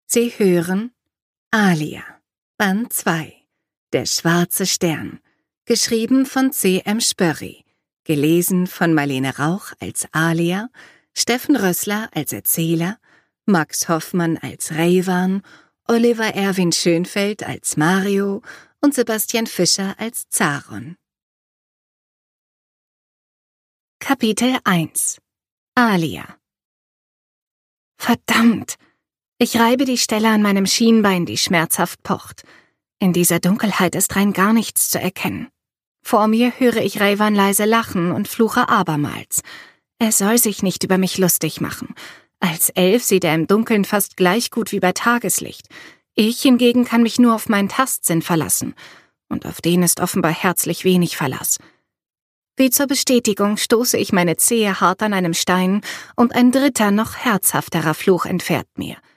Sie hören Alia, Band 2, Der schwarze Stern, geschrieben von C.M. Spörri, gelesen von Marlene Rauch als Alia, Steffen Rössler als Erzähler, Max Hoffmann als Rayvan, Oliver Erwin Schönfeld als Mario und Sebastian Fischer als Zaron. Kapitel 1 Alia. Verdammt! Ich reibe die Stelle an meinem Schienbein, die schmerzhaft pocht. In dieser Dunkelheit ist rein gar nichts zu erkennen. Vor mir höre ich Rayvan leise lachen und fluche abermals. Er soll sich nicht über mich lustig machen. Als Elf sieht er im Dunkeln fast gleich gut wie bei Tageslicht. Ich hingegen kann mich nur auf meinen Tastsinn verlassen. Und auf den ist offenbar herzlich wenig Verlass. Wie zur Bestätigung stoße ich meine Zehe hart an einem Stein und ein dritter, noch herzhafterer Fluch entfährt mir.